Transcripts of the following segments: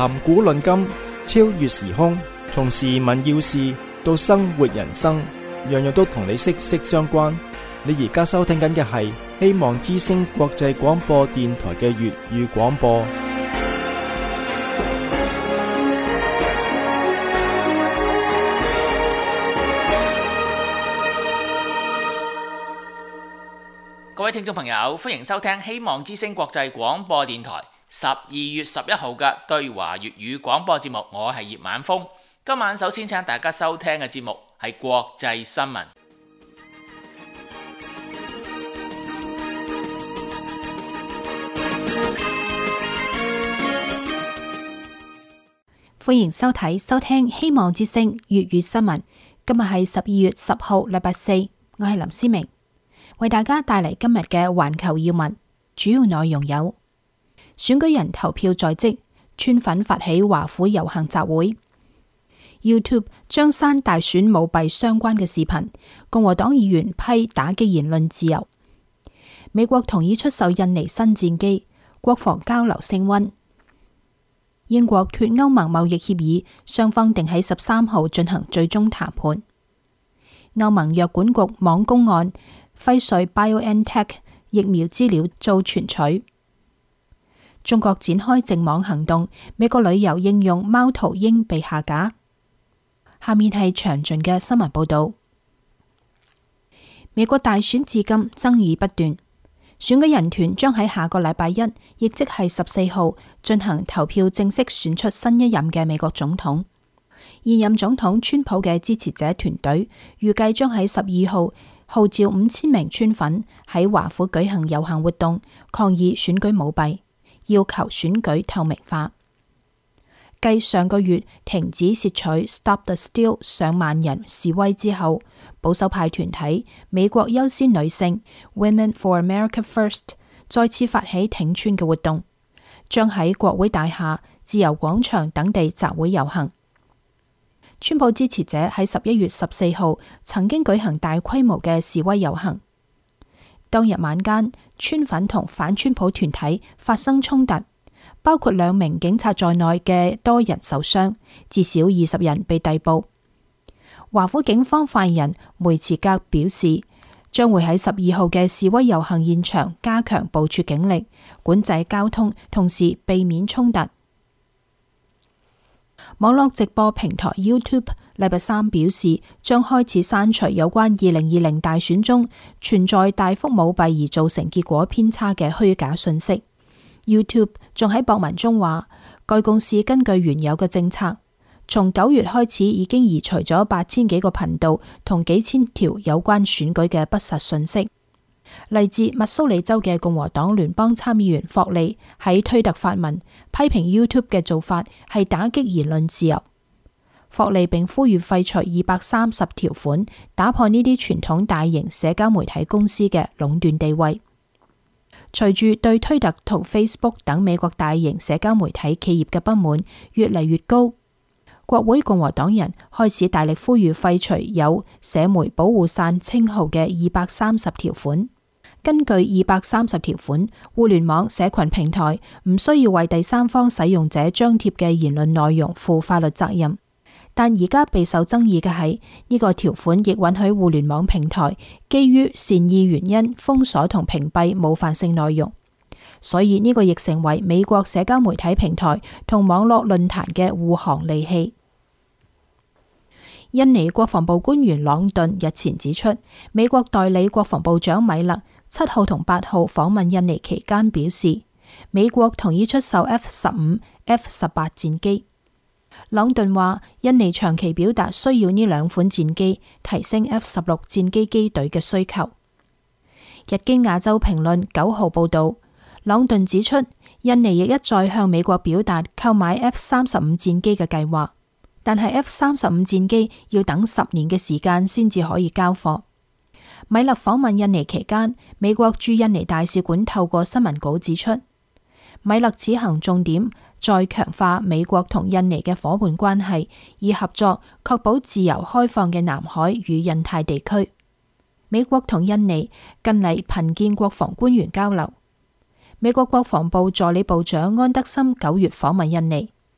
談古論今，超越時空，從時聞要事到生活人生，樣樣都同你息息相關。你而家收聽緊嘅係希望之聲國際廣播電台嘅粵語廣播。 各位聽眾朋友，歡迎收聽希望之聲國際廣播電台12月11號嘅對華粵語廣播節目，我係葉晚風。今晚首先請大家收聽嘅節目係國際新聞。 歡迎收聽希望之聲粵語新聞。今日係12月10號，禮拜四，我係林思明，為大家帶嚟今日嘅環球要聞。主要內容有：選舉人投票在即，川粉發起華府遊行集會； YouTube 將刪大選舞弊相關嘅視頻；共和黨議員批打擊言論自由；美國同意出售印尼新戰機；國防交流升溫；英國脫歐盟貿易協議，雙方定喺13號進行最終談判；歐盟藥管局網攻案，輝瑞 BioNTech 疫苗資料遭存取；中國展開淨網行動，美國旅遊應用貓頭鷹被下架。下面係詳盡嘅新聞報道。美國大選至今爭議不斷，選舉人團將喺下個禮拜一，亦即係14號進行投票，正式選出新一任嘅美國總統。現任總統川普嘅支持者團隊預計將喺12號號召5000名川粉喺華府舉行遊行活動，抗議選舉舞弊，要求選舉透明化。繼上個月停止竊取 Stop the Steal 上萬人示威之後，保守派團體美國優先女性 Women for America First 再次發起挺川嘅活動，將喺國會大廈、自由廣場等地集會遊行。川普支持者喺11月14號曾經舉行大規模嘅示威遊行，當日晚間川粉同反川普團體發生衝突，包括2名警察在內嘅多人受傷，至少20人被逮捕。華府警方發言人梅茨格表示，將會喺12號嘅示威遊行現場加強部署警力，管制交通，同時避免衝突。網絡直播平台 YouTube 禮拜三表示，將開始刪除有關2020大選中存在大幅舞弊而造成結果偏差嘅虛假信息。YouTube 仲喺博文中話，該公司根據原有嘅政策，從9月開始已經移除咗8000幾個頻道同幾千條有關選舉嘅不實信息。嚟自密蘇里州嘅共和黨聯邦參議員霍利喺推特發文批評 YouTube 嘅做法係打擊言論自由。霍利並呼籲廢除230條款，打破呢啲傳統大型社交媒體公司嘅壟斷地位。隨住對推特同 Facebook 等美國大型社交媒體企業嘅不滿越嚟越高，國會共和黨人開始大力呼籲廢除有社媒保護傘稱號嘅230條款。根據230條款，互聯網社群平台唔需要為第三方使用者張貼嘅言論內容負法律責任。但而家備受爭議嘅係呢個條款亦允許互聯網平台基於善意原因封鎖同屏蔽冒犯性內容，所以呢個亦成為美國社交媒體平台同網絡論壇嘅護航利器。印尼國防部官員朗頓日前指出，美國代理國防部長米勒7號同8號訪問印尼期間表示，美國同意出售 F-15、F-18 戰機。朗頓話，印尼長期表達需要呢2款戰機，提升 F-16 戰機機隊嘅需求。日經亞洲評論9號報道，朗頓指出，印尼亦一再向美國表達購買 F-35 戰機嘅計劃，但係 F-35 戰機要等10年嘅時間先至可以交貨。米勒訪問印尼期間，美國駐印尼大使館透過新聞稿指出，米勒此行重點再強化美國同印尼嘅夥伴關係，以合作確保自由開放嘅南海與印太地區。美國同印尼近嚟頻見國防官員交流。美國國防部助理部長安德森9月訪問印尼。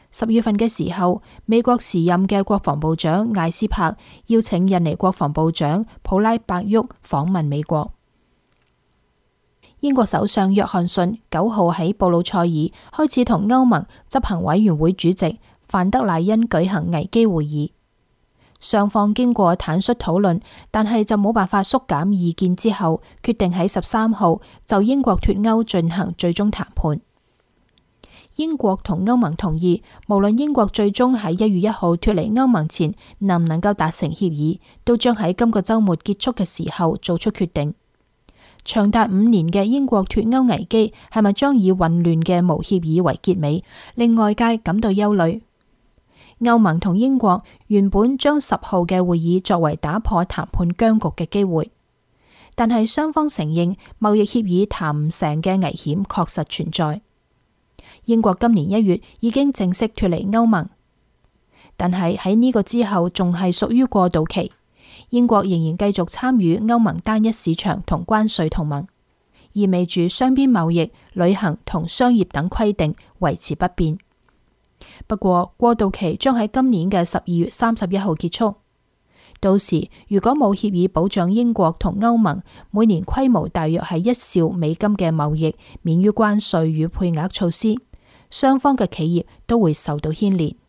10月份嘅時候，美國時任嘅國防部長艾斯珀邀請印尼國防部長普拉伯沃訪問美國。英國首相約翰遜9號喺布魯塞爾開始同歐盟執行委員會主席范德賴恩舉行危機會議，雙方經過坦率討論，但係就冇辦法縮減意見之後，決定喺13號就英國脫歐進行最終談判。英國同歐盟同意，無論英國最終喺1月1號脫離歐盟前能唔能夠達成協議，都將喺今個週末結束嘅時候做出決定。長達5年嘅英國脫歐危機係咪將以混亂嘅無協議為結尾，令外界感到憂慮。歐盟同英國原本將10號嘅會議作為打破談判僵局嘅機會，但係雙方承認貿易協議談唔成嘅危險確實存在。英國今年1月已經正式脫離歐盟，但係喺呢個之後仲係屬於過渡期。英國仍然繼續參與歐盟單一市場同關稅同盟，意味住雙邊貿易、旅行同商業等規定維持不變。不過過渡期將喺今年嘅12月31號結束，到時如果冇協議保障英國同歐盟每年規模大約係1兆美金嘅貿易免於關稅與配額措施，雙方嘅企業都會受到牽連。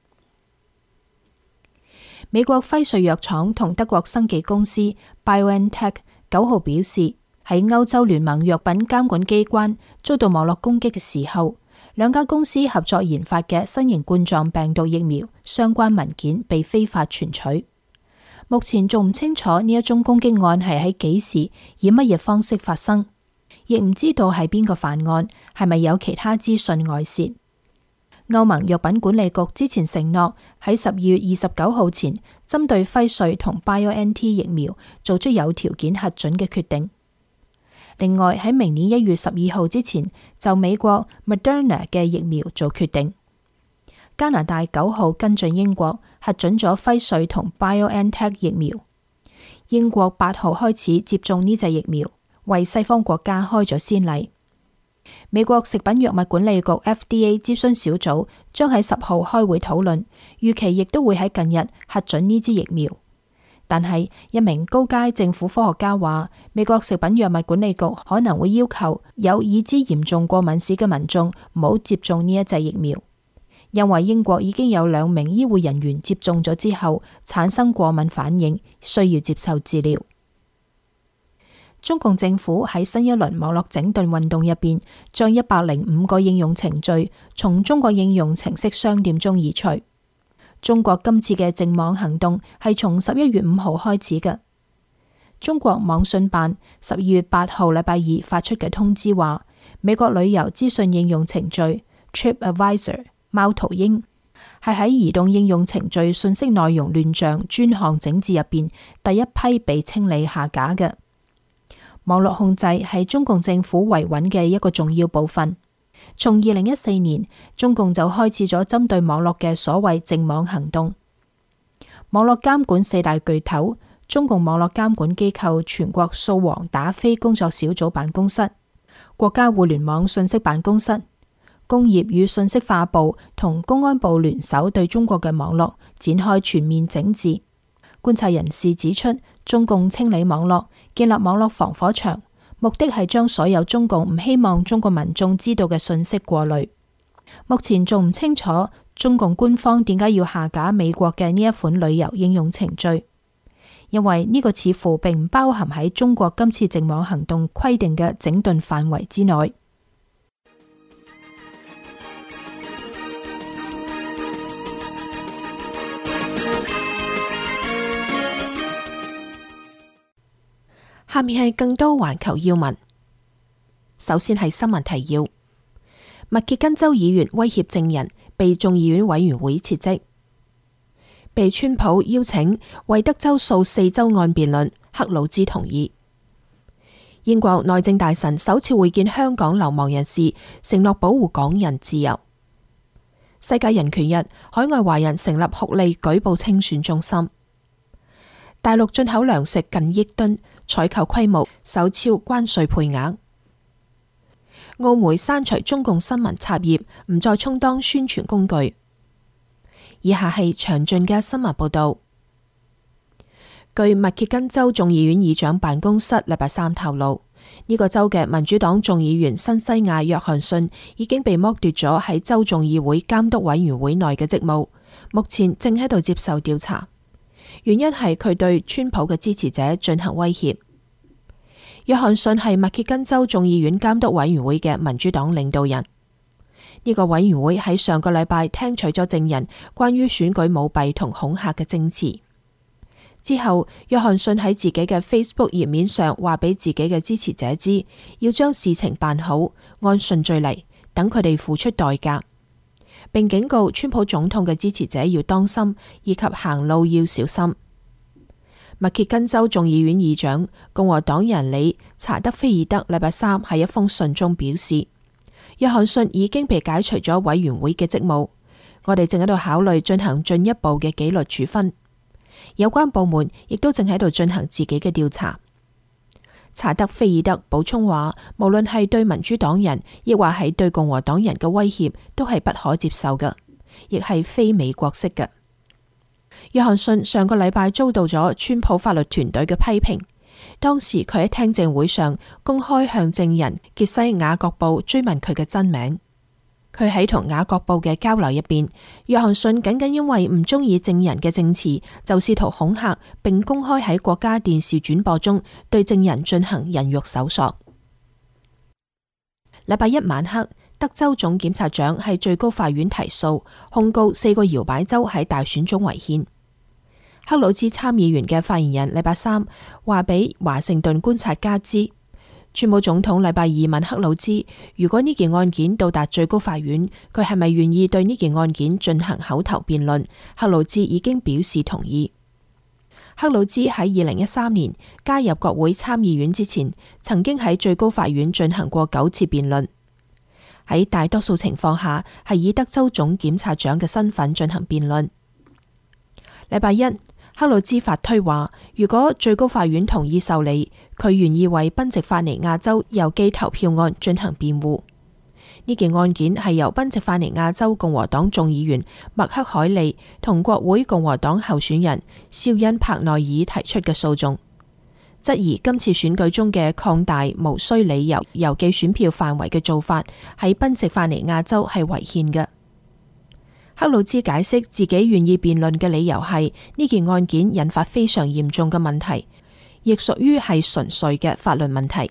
美國輝瑞藥廠同德國生技公司 BioNTech 9號表示，喺歐洲聯盟藥品監管機關遭到網絡攻擊嘅時候，兩家公司合作研發嘅新型冠狀病毒疫苗相關文件被非法存取。目前仲唔清楚呢一宗攻擊案係喺幾時以乜嘢方式發生，亦唔知道係邊個犯案，係咪有其他資訊外泄。歐盟藥品管理局之前承諾喺12月29號前針對輝瑞同 BioNTech 疫苗做出有條件核准嘅決定。另外喺明年1月12號之前就美國 Moderna 嘅疫苗做決定。加拿大9號跟進英國核准咗輝瑞同 BioNTech 疫苗。英國8號開始接種呢隻疫苗，為西方國家開咗先例。美國食品藥物管理局 FDA 諮詢小組將喺10號開會討論，預期亦都會喺近日核准呢支疫苗。但係一名高階政府科學家話，美國食品藥物管理局可能會要求有已知嚴重過敏史嘅民眾唔好接種呢一隻疫苗，因為英國已經有2名醫護人員接種咗之後產生過敏反應，需要接受治療。中共政府喺新一輪網絡整頓運動入邊，將105個應用程序從中國應用程式商店中移除。中國今次嘅淨網行動係從11月5號開始嘅。中國網信辦12月8號禮拜二發出嘅通知話，美國旅遊資訊應用程序 TripAdvisor 貓頭鷹係喺移動應用程序信息內容亂象專項整治入邊第一批被清理下架嘅。網絡控制係中共政府維穩嘅一個重要部分。從2014年，中共就開始咗針對網絡嘅所謂淨網行動。網絡監管4大巨頭：中共網絡監管機構全國掃黃打非工作小組辦公室、國家互聯網信息辦公室、工業與信息化部同公安部聯手對中國嘅網絡展開全面整治。觀察人士指出，中共清理網絡，建立網絡防火牆，目的係將所有中共唔希望中國民眾知道嘅信息過濾。目前仲唔清楚中共官方點解要下架美國嘅呢一款旅遊應用程序，因為呢個似乎並唔包含喺中國今次淨網行動規定嘅整頓範圍之內。下面係更多環球要聞。首先係新聞提要：密歇根州議員威脅證人，被眾議院委員會撤職；被川普邀請為德州訴4州案辯論，克魯茲同意；英國內政大臣首次會見香港流亡人士，承諾保護港人自由；世界人權日，海外華人成立酷吏舉報清算中心；大陸進口糧食近億噸，採購規模首超關稅配額；澳媒刪除中共新聞插頁，唔再充當宣傳工具； 以下係詳盡嘅新聞報道。據密歇根州眾議院議長辦公室禮拜三透露，呢個州嘅民主黨眾議員新西亞約翰遜已經被剝奪咗喺州眾議會監督委員會內嘅職務，目前正喺度接受調查，原因係佢對川普嘅支持者進行威脅。約翰遜係密歇根州眾議院監督委員會嘅民主黨領導人。呢個委員會喺上個禮拜聽取咗證人關於選舉舞弊同恐嚇嘅證詞。之後，約翰遜喺自己嘅 Facebook 頁面上話俾自己嘅支持者知，要將事情辦好，按順序嚟，等佢哋付出代價，並警告川普總統嘅支持者要當心，以及行路要小心。密歇根州眾議院議長共和黨人理查德菲爾德禮拜三喺一封信中表示，約翰遜已經被解除咗委員會嘅職務，我哋正喺度考慮進行進一步嘅紀律處分。有關部門亦都正喺度進行自己嘅調查。查德菲爾德補充話，無論係對民主黨人，亦或係對共和黨人嘅威脅，都係不可接受嘅，亦係非美國式嘅。約翰遜上個禮拜遭到咗川普法律團隊嘅批評，當時佢喺聽證會上公開向證人傑西雅各布追問佢嘅真名。佢喺同雅各布嘅交流入邊，約翰遜僅僅因為唔中意證人嘅證詞，就試圖恐嚇，並公開喺國家電視轉播中對證人進行人肉搜索。禮拜一晚黑，德州總檢察長喺最高法院提訴，控告4個搖擺州喺大選中違憲。克魯茲參議員嘅發言人禮拜三話俾華盛頓觀察家知，川普總統禮拜二問克魯茲，如果呢件案件到達最高法院，佢係咪願意對呢件案件進行口頭辯論？克魯茲已經表示同意。克魯茲喺2013年加入國會參議院之前，曾經喺最高法院進行過9次辯論。喺大多數情況下，係以德州總檢察長嘅身份進行辯論。禮拜一，克魯茲發推話，如果最高法院同意受理，佢願意為賓夕法尼亞州郵寄投票案進行辯護。呢件案件係由賓夕法尼亞州共和黨眾議員麥克凱利同國會共和黨候選人肖恩柏內爾提出嘅訴訟，質疑今次選舉中嘅擴大無需理由郵寄選票範圍嘅做法喺賓夕法尼亞州係違憲嘅。克魯茲解釋自己願意辯論嘅理由係呢件案件引發非常嚴重嘅問題，亦屬於係純粹嘅法律問題。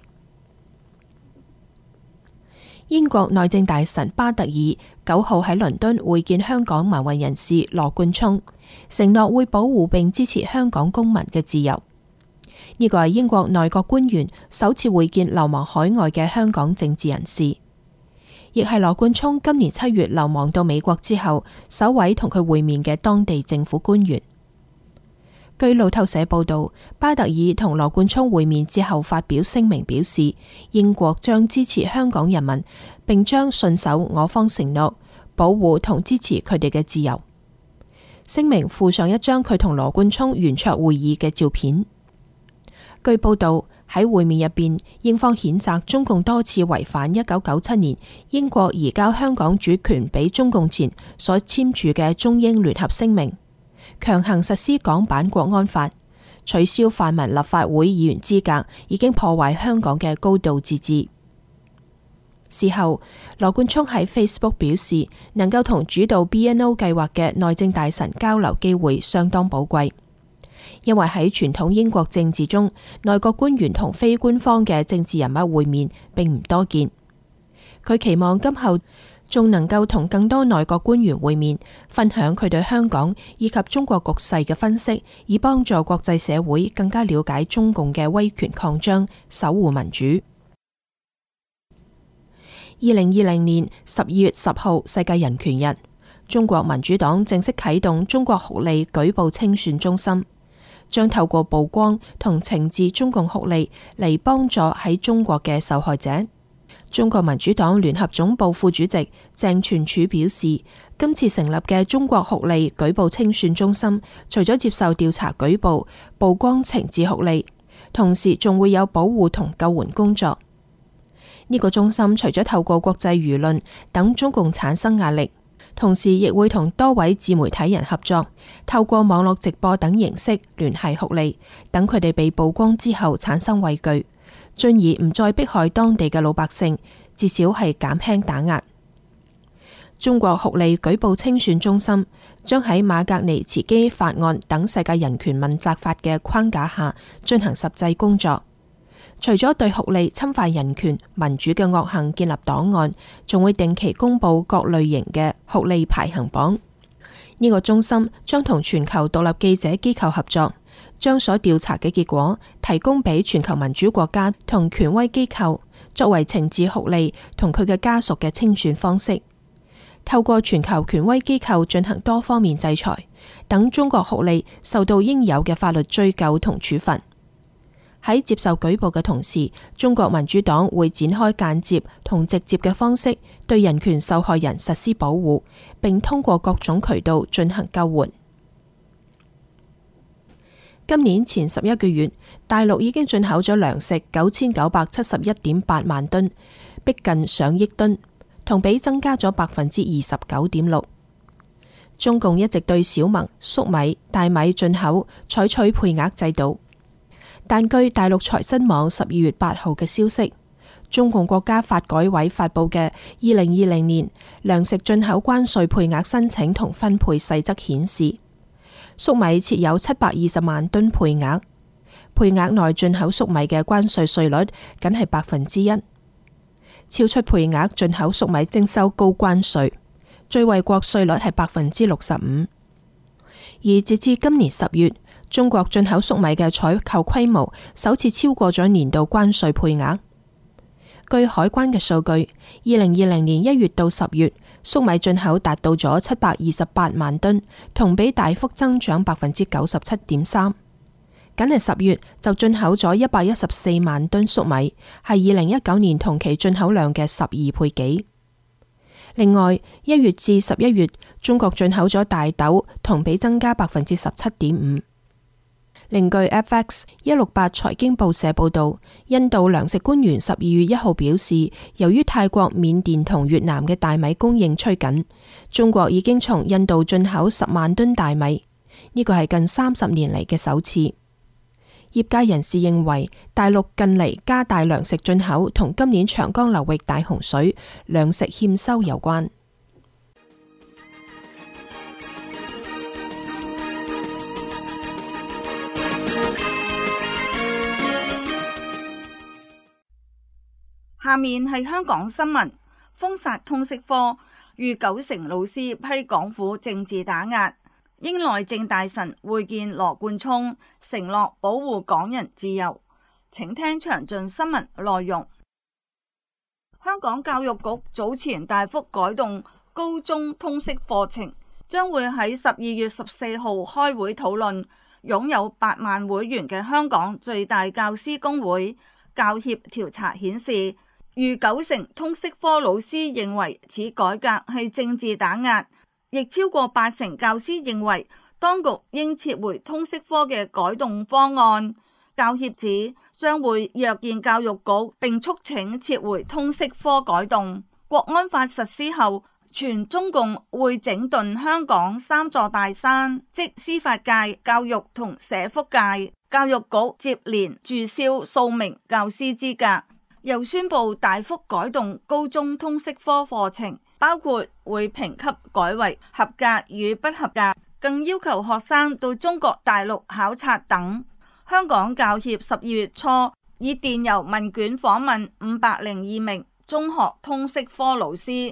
英國內政大臣巴特爾9號喺倫敦會見香港民運人士羅冠聰，承諾會保護並支持香港公民嘅自由。呢個係英國內閣官員首次會見流亡海外嘅香港政治人士，亦係羅冠聰今年7月流亡到美國之後首位同佢會面嘅當地政府官員。據路透社報道，巴特爾同羅冠聰會面之後發表聲明，表示英國將支持香港人民，並將信守我方承諾，保護同支持佢哋嘅自由。聲明附上一張佢同羅冠聰圓桌會議嘅照片。據報道，喺會面入邊，英方譴責中共多次違反1997年英國移交香港主權俾中共前所簽署嘅中英聯合聲明，強行實施港版國安法，取消泛民立法會議員資格，已經破壞香港嘅高度自治。事後，羅冠聰喺 Facebook 表示，能夠同主導 BNO 計劃嘅內政大臣交流機會相當寶貴。因為喺傳統英國政治中，內閣官員同非官方嘅政治人物會面並唔多見。佢期望今後仲能夠同更多內閣官員會面，分享佢對香港以及中國局勢嘅分析，以幫助國際社會更加了解中共嘅威權擴張，守護民主。2020年12月10號世界人權日，中國民主黨正式啟動中國酷吏舉報清算中心，將透過曝光同懲治中共酷吏嚟幫助喺中國嘅受害者。中國民主黨聯合總部副主席鄭全柱表示，今次成立嘅中國酷吏舉報清算中心，除咗接受調查舉報、曝光懲治酷吏，同時仲會有保護同救援工作。呢個中心除咗透過國際輿論等中共產生壓力， 同時亦會同多位自媒體人合作，透過網絡直播等形式聯繫酷吏，等佢哋被曝光之後產生畏懼，進而唔再迫害當地嘅老百姓，至少係減輕打壓。中國酷吏舉報清算中心將喺馬格尼茨基法案等世界人權問責法嘅框架下進行實際工作。除咗對酷吏侵犯人權、民主嘅惡行建立檔案，仲會定期公布各類型嘅酷吏排行榜。呢個中心將同全球獨立記者機構合作，將所調查嘅結果提供俾全球民主國家同權威機構，作為懲治酷吏同佢嘅家屬嘅清算方式。透過全球權威機構進行多方面制裁，等中國酷吏受到應有嘅法律追究同處罰。喺接受舉報嘅同時，中國民主黨會展開間接同直接嘅方式對人權受害人實施保護，並通過各種渠道進行救援。今年前11個月，大陸已經進口咗糧食9971.8萬噸，逼近上億噸，同比增加咗29.6%。中共一直對小麥、粟米、大米進口採取配額制度。但據大陸財新網12月8號嘅消息，中共國家發改委發佈嘅2020年糧食進口關稅配額申請同分配細則顯示，粟米設有720萬噸配額，配額內進口粟米嘅關稅稅率僅係1%，超出配額進口粟米徵收高關稅，最惠國稅率係65%。而截至今年10月，中國進口粟米嘅採購規模首次超過咗年度關稅配額。據海關嘅數據，2020年1月到10月，粟米進口達到咗728萬噸，同比大幅增長97.3%。僅係10月就進口咗114萬噸粟米，係2019年同期進口量嘅12倍幾。另外，1月至11月，中國進口咗大豆，同比增加17.5%。另據 FX168 財經報社報道，印度糧食官員12月1號表示，由於泰國、緬甸同越南嘅大米供應趨緊，中國已經從印度進口10萬噸大米，呢個係近30年嚟嘅首次。業界人士認為，大陸近嚟加大糧食進口同今年長江流域大洪水、糧食欠收有關。 下面係香港新聞，封殺通識科，逾90%老師批港府政治打壓。英內政大臣會見羅冠聰，承諾保護港人自由。請聽詳盡新聞內容。香港教育局早前大幅改動高中通識課程，將會喺12月14號開會討論。擁有8萬會員嘅香港最大教師工會教協調查顯示，逾90%通識科老師認為此改革係政治打壓。亦超過80%教師認為當局應撤回通識科嘅改動方案。教協指將會約見教育局，並促請撤回通識科改動。國安法實施後，全中共會整頓香港3座大山，即司法界、教育同社福界。教育局接連註銷數名教師資格，又宣布大幅改動高中通識科課程，包括會評級改為合格與不合格，更要求學生到中國大陸考察等。香港教協12月初以電郵問卷訪問502名中學通識科老師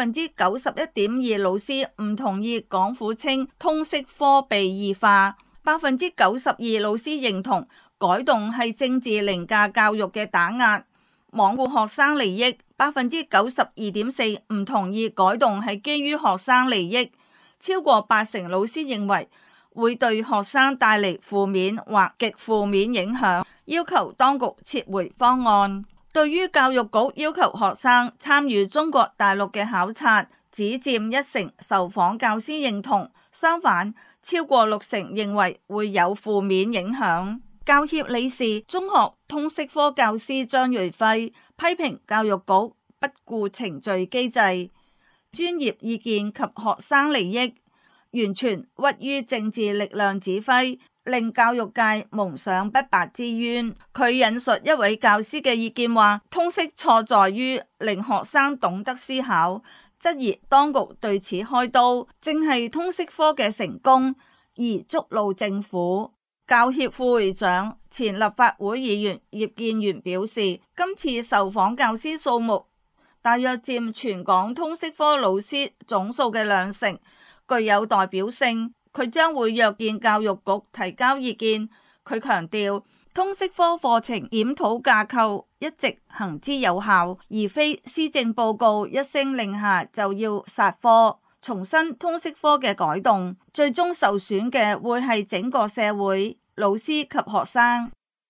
，91.2% 老師唔同意港府稱通識科被異化，92%老師認同改動係政治凌駕教育嘅打壓，罔顧學生利益。92.4% 唔同意改動係基於學生利益，超過80%老師認為會對學生帶嚟負面或極負面影響，要求當局撤回方案。對於教育局要求學生參與中國大陸嘅考察，只佔1%受訪教師認同，相反超過60%認為會有負面影響。教協理事、中學通識科教師張瑞輝批評教育局不顧程序機制。 專業意見及學生利益，完全屈於政治力量指揮，令教育界蒙上不白之冤。佢引述一位教師嘅意見話，通識錯在於令學生懂得思考，質疑當局對此開刀，正係通識科嘅成功而觸怒政府。教協副會長、前立法會議員葉建源表示，今次受訪教師數目大約佔全港通識科老師總數嘅20%，具有代表性。佢將會約見教育局提交意見。佢強調，通識科課程檢討架構一直行之有效，而非施政報告一聲令下就要殺科。重申通識科嘅改動，最終受損嘅會係整個社會、老師及學生。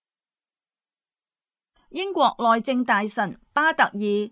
英國內政大臣巴特爾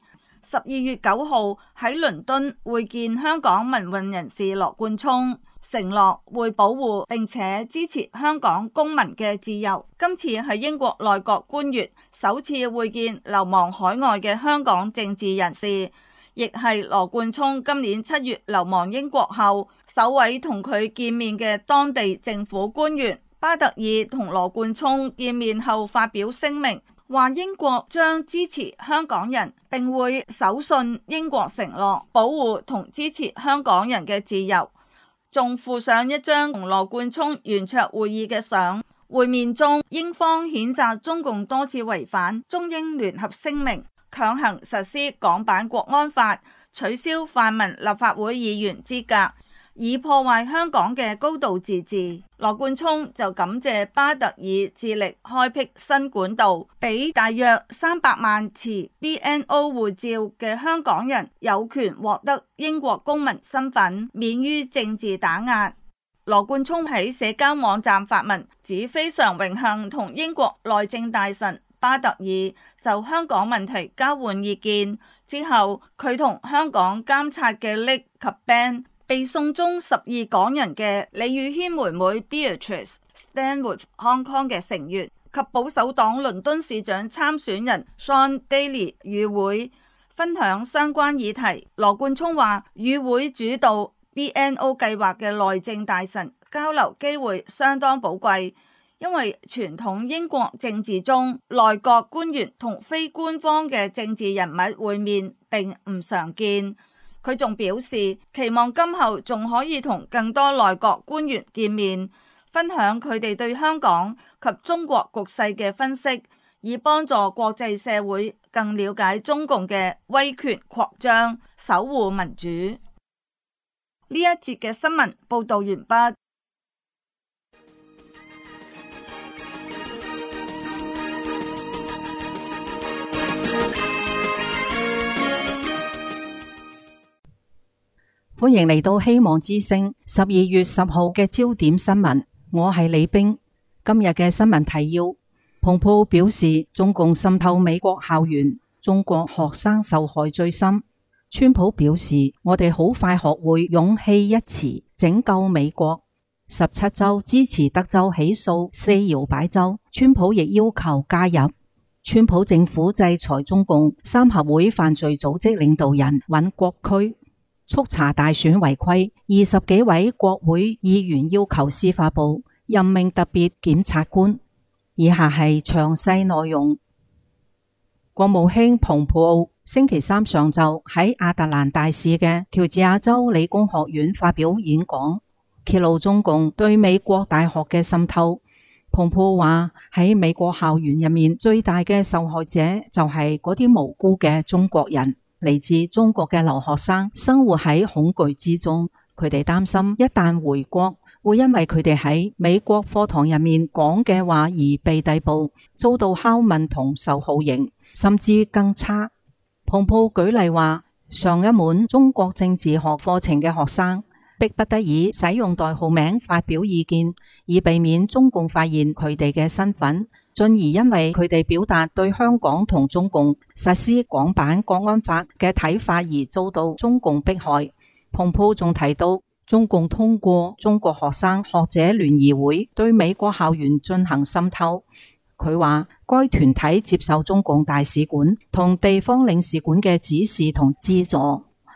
12月9號喺倫敦會見香港民運人士羅冠聰，承諾會保護並且支持香港公民嘅自由。今次係英國內閣官員首次會見流亡海外嘅香港政治人士，亦係羅冠聰今年7月流亡英國後首位同佢見面嘅當地政府官員。巴特爾同羅冠聰見面後發表聲明，話英國將支持香港人，並會守信英國承諾，保護同支持香港人嘅自由。仲附上一張同羅冠聰圓桌會議嘅相。會面中，英方譴責中共多次違反中英聯合聲明，強行實施港版國安法，取消泛民立法會議員資格，以破壞香港嘅高度自治。羅冠聰就感謝巴特爾致力開闢新管道，俾大約300萬持 BNO 護照嘅香港人有權獲得英國公民身份，免於政治打壓。羅冠聰喺社交網站發文，指非常榮幸同英國內政大臣巴特爾就香港問題交換意見。之後佢同香港監察嘅 Nick 及 Ben，被送中12港人嘅李宇軒妹妹 Beatrice Stanwood Hong Kong 嘅成員及保守黨倫敦市長參選人 Sean Daly 與會，分享相關議題。羅冠聰話，與會主導 BNO 計劃嘅內政大臣交流機會相當寶貴，因為傳統英國政治中內閣官員同非官方嘅政治人物會面並唔常見。佢仲表示，期望今後仲可以同更多內閣官員見面，分享佢哋對香港及中國局勢嘅分析，以幫助國際社會更了解中共嘅威權擴張，守護民主。呢一節嘅新聞報道完畢。 歡迎嚟到希望之聲12月10號嘅焦點新聞，我係李冰。今日嘅新聞提要：蓬佩奧表示中共滲透美國校園，中國學生受害最深。川普表示我哋好快學會勇氣一詞，拯救美國。17州支持德州起訴4搖擺州，川普亦要求加入。川普政府制裁中共3合會犯罪組織領導人，允國區。速查大選違規，20幾位國會議員要求司法部任命特別檢察官。以下係詳細內容。國務卿蓬佩奧星期三上晝喺亞特蘭大市嘅喬治亞州理工學院發表演講，揭露中共對美國大學嘅滲透。蓬佩奧話，喺美國校園入面最大嘅受害者就係嗰啲無辜嘅中國人。嚟自中國嘅留學生生活喺恐懼之中，佢哋擔心一旦回國，會因為佢哋喺美國課堂入面講嘅話而被逮捕，遭到拷問同受酷刑，甚至更差。蓬佩奧舉例話，上一門中國政治學課程嘅學生迫不得已使用代號名發表意見，以避免中共發現佢哋嘅身份。進而因為佢哋表達對香港同中共實施港版國安法嘅睇法而遭到中共迫害。蓬佩奧仲提到，中共通過中國學生學者聯誼會對美國校園進行滲透。佢話，該團體接受中共大使館同地方領事館嘅指示同資助，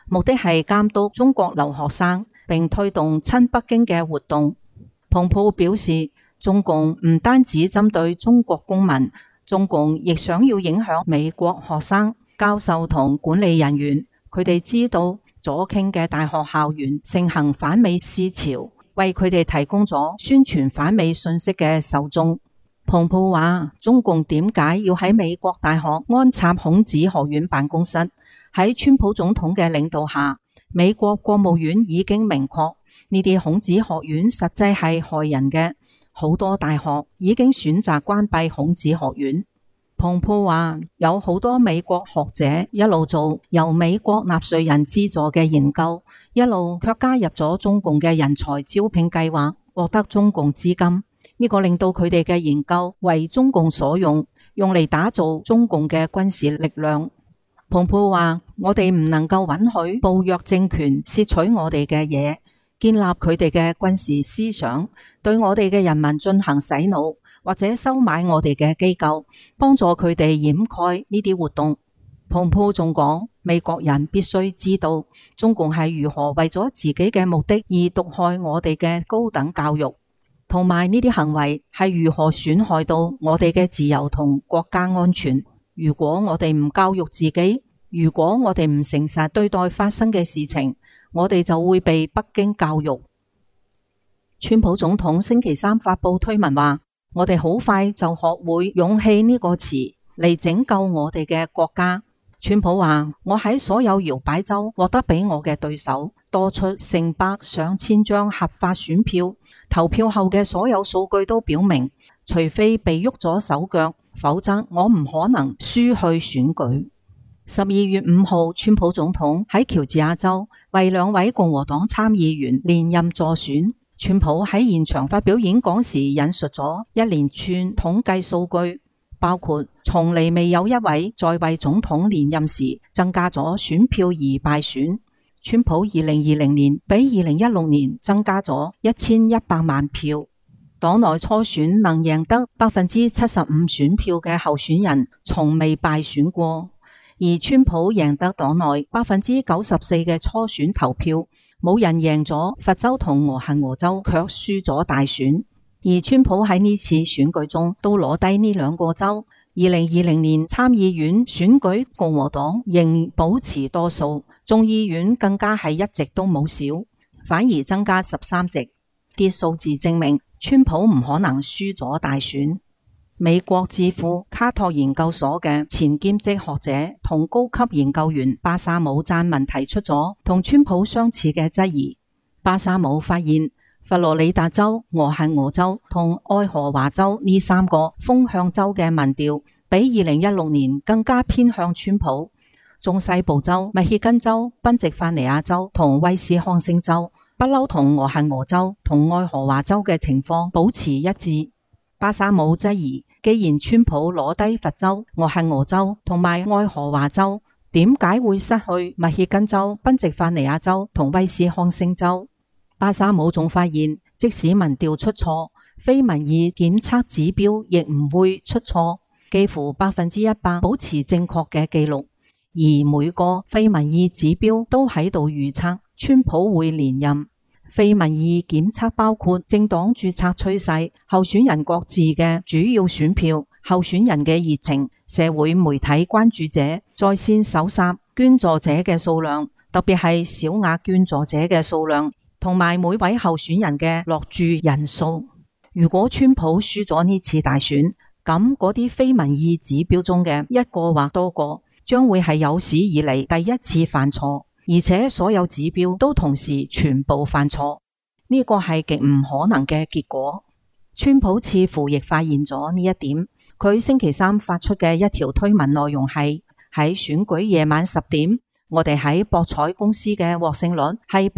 目的係監督中國留學生並推動親北京嘅活動。蓬佩奧表示，中共唔單止針對中國公民，中共亦想要影響美國學生、教授同管理人員。佢哋知道左傾嘅大學校園盛行反美思潮，為佢哋提供咗宣傳反美信息嘅受眾。蓬佩奧話，中共點解要喺美國大學安插孔子學院辦公室？喺川普總統嘅領導下，美國國務院已經明確，呢啲孔子學院實際係害人嘅。好多大學已經選擇關閉孔子學院。蓬佩奧話，有好多美國學者一路做由美國納稅人資助嘅研究，一路卻加入咗中共嘅人才招聘計劃，獲得中共資金。呢個令到佢哋嘅研究為中共所用，用嚟打造中共嘅軍事力量。蓬佩奧話，我哋唔能夠允許暴虐政權竊取我哋嘅嘢，建立佢哋嘅軍事思想，對我哋嘅人民進行洗腦，或者收買我哋嘅機構，幫助佢哋掩蓋呢啲活動。蓬佩奧仲講，美國人必須知道中共係如何為咗自己嘅目的而毒害我哋嘅高等教育，同埋呢啲行為係如何損害到我哋嘅自由同國家安全。如果我哋唔教育自己，如果我哋唔誠實對待發生嘅事情，我哋就會被北京教育。川普總統星期三發布推文話，我哋好快就學會勇氣呢個詞嚟拯救我哋嘅國家。川普話，我喺所有搖擺州獲得比我嘅對手多出成百上千張合法選票，投票後嘅所有數據都表明，除非被喐咗手腳，否則我唔可能輸去選舉。12月5號，川普總統喺喬治亞州為2位共和黨參議員連任助選。川普喺現場發表演講時引述咗一連串統計數據，包括從嚟未有一位在位總統連任時增加咗選票而敗選。川普2020年比2016年增加咗1100萬票。黨內初選能贏得75%選票嘅候選人從未敗選過。而川普贏得黨內94%嘅初選投票，冇人贏咗佛州同俄亥俄州，卻輸咗大選。而川普喺呢次選舉中都攞低呢2個州。2020年參議院選舉共和黨仍保持多數，眾議院更加係一席都冇少，反而增加13席。啲數字證明川普唔可能輸咗大選。美國智庫卡托研究所嘅前兼職學者同高級研究員巴沙姆撰文提出咗同川普相似嘅質疑。巴沙姆發現佛羅里達州、俄亥俄州同愛荷華州呢3個風向州嘅民調比2016年更加偏向川普。中西部州、密歇根州、賓夕法尼亞州同威斯康星州不嬲同俄亥俄州同愛荷華州嘅情況保持一致。巴沙姆質疑，既然川普攞低佛州、俄亥俄州同埋愛荷華州，點解會失去密歇根州、賓夕法尼亞州同威斯康星州？巴沙姆仲發現，即使民調出錯，非民意檢測指標亦唔會出錯，幾乎100%保持正確嘅記錄。而每個非民意指標都喺度預測川普會連任。非民意檢測包括政黨註冊趨勢、候選人各自嘅主要選票、候選人嘅熱情、社會媒體關注者、在線搜索、捐助者嘅數量，特別係小額捐助者嘅數量，同埋每位候選人嘅落注人數。如果川普輸咗呢次大選，咁嗰啲非民意指標中嘅一個或多個，將會係有史以嚟第一次犯錯。而且所有指標都同時全部犯錯，呢個係極唔可能嘅結果。川普似乎亦發現咗呢一點，佢星期三發出嘅一條推文內容係：喺選舉夜晚10點，我哋喺博彩公司嘅獲勝率係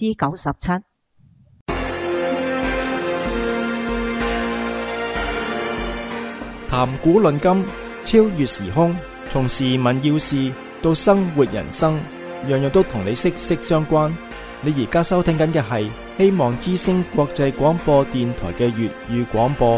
97%。 談古論今，超越時空，從時聞要事到生活人生，樣樣都同你息息相關。你而家收聽緊嘅係希望之聲國際廣播電台嘅粵語廣播。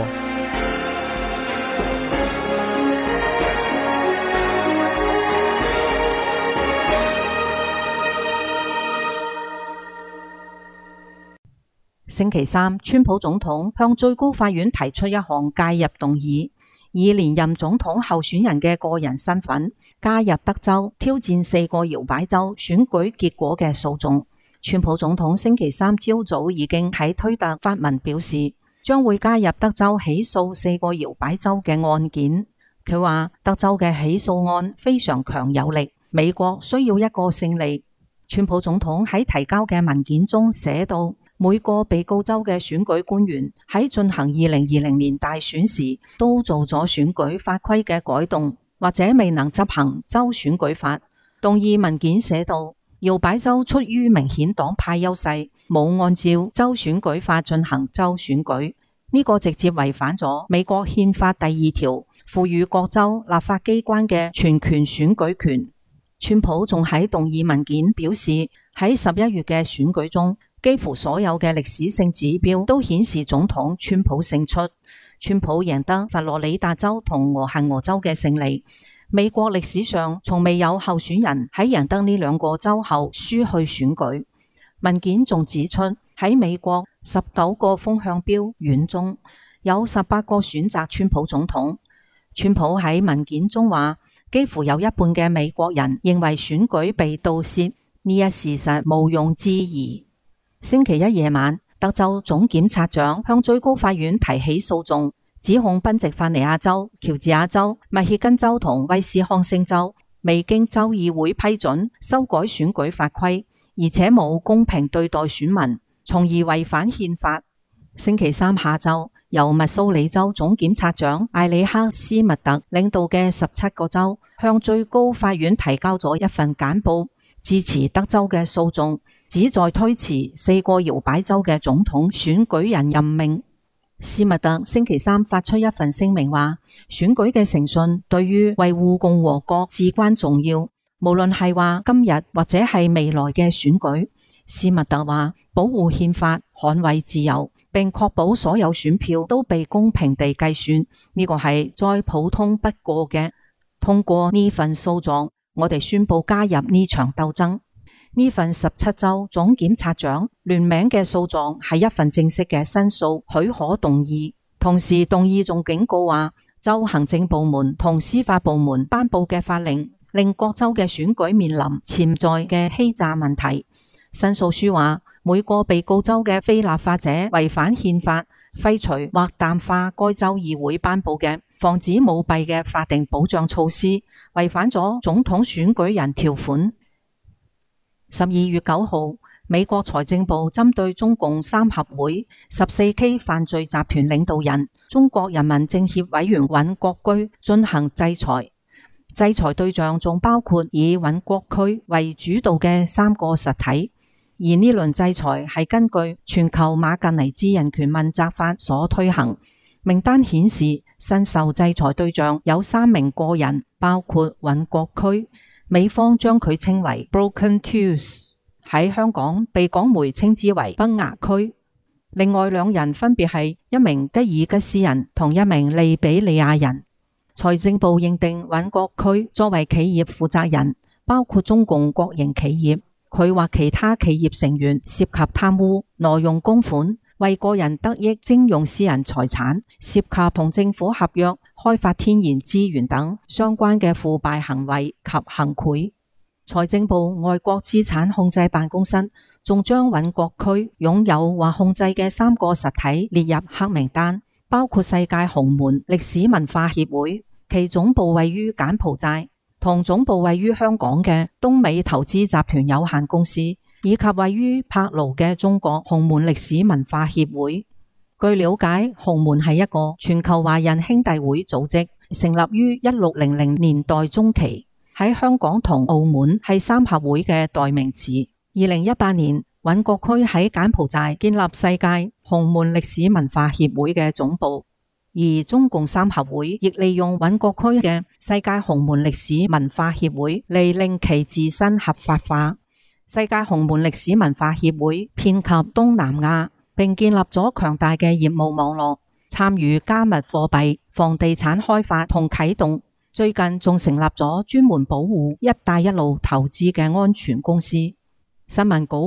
星期三，川普總統向最高法院提出一項介入動議，以連任總統候選人嘅個人身份加入德州挑戰4個搖擺州選舉結果嘅訴訟。川普總統星期三朝早已經喺推特發文表示，將會加入德州起訴4個搖擺州嘅案件。佢話德州嘅起訴案非常強有力，美國需要一個勝利。川普總統喺提交嘅文件中寫到，每個被告州嘅選舉官員喺進行2020年大選時都做咗選舉法規嘅改動，或者未能執行州選舉法。動議文件寫到，搖擺州出於明顯黨派優勢，冇按照州選舉法進行州選舉，呢個直接違反咗美國憲法第2條賦予各州立法機關嘅全權選舉權。川普仲喺動議文件表示，喺11月嘅選舉中，幾乎所有嘅歷史性指標都顯示總統川普勝出。川普贏得佛羅里達州同俄亥俄州嘅勝利。美國歷史上從未有候選人喺贏得呢2個州後輸去選舉。文件仲指出，喺美國19個風向標縣中，有18個選擇川普總統。川普喺文件中話，幾乎有一半嘅美國人認為選舉被盜竊，呢一事實毋庸置疑。星期一夜晚，德州總檢察長向最高法院提起訴訟，指控賓夕法尼亞州、喬治亞州、密歇根州同威斯康星州未經州議會批准修改選舉法規，而且冇公平對待選民，從而違反憲法。星期三下晝，由密蘇里州總檢察長艾里克斯密特領導嘅17個州向最高法院提交咗一份簡報，支持德州嘅訴訟，旨在推遲4個搖擺州嘅總統選舉人任命。斯密特星期三發出一份聲明話，選舉嘅誠信對於維護共和國至關重要，無論係話今日或者係未來嘅選舉。斯密特話，保護憲法、捍衛自由，並確保所有選票都被公平地計算，呢個係再普通不過嘅。通過呢份訴狀，我哋宣布加入呢場鬥爭。呢份17州總檢察長聯名嘅訴狀係一份正式嘅申訴許可動議，同時動議仲警告話，州行政部門同司法部門頒布嘅法令令各州嘅選舉面臨潛在嘅欺詐問題。申訴書話，每個被告州嘅非立法者違反憲法，廢除或淡化該州議會頒布嘅防止舞弊嘅法定保障措施，違反咗總統選舉人條款。12月9號，美國財政部針對中共三合會 14K 犯罪集團領導人中國人民政協委員尹國駒進行制裁。制裁對象仲包括以尹國駒為主導嘅3個實體，而呢輪制裁係根據全球馬格尼茲人權問責法所推行。名單顯示，新受制裁對象有3名個人，包括尹國駒。美方將佢稱為 Broken Tooth， 喺香港被港媒稱之為崩牙駒。另外2人分別係一名吉爾吉斯人同一名利比里亞人。財政部認定尹國駒作為企業負責人，包括中共國營企業，佢或其他企業成員涉及貪污、挪用公款、為個人得益徵用私人財產、涉及同政府合約開發天然資源等相關嘅腐敗行為及行賄。財政部外國資產控制辦公室仲將尹國駒擁有或控制嘅3個實體列入黑名單，包括世界洪門歷史文化協會，其總部位於柬埔寨，同總部位於香港嘅東美投資集團有限公司，以及位於柏勞嘅中國洪門歷史文化協會。據了解，洪門係一個全球華人兄弟會組織，成立於1600年代中期，喺香港同澳門係三合會嘅代名詞。2018年，尹國駒喺柬埔寨建立世界洪門歷史文化協會嘅總部，而中共三合會亦利用尹國駒嘅世界洪門歷史文化協會嚟令其自身合法化。世界洪門歷史文化協會遍及東南亞，並建立咗強大嘅業務網絡，參與加密貨幣、房地產開發同啟動。最近仲成立咗專門保護一帶一路投資嘅安全公司。新聞稿話，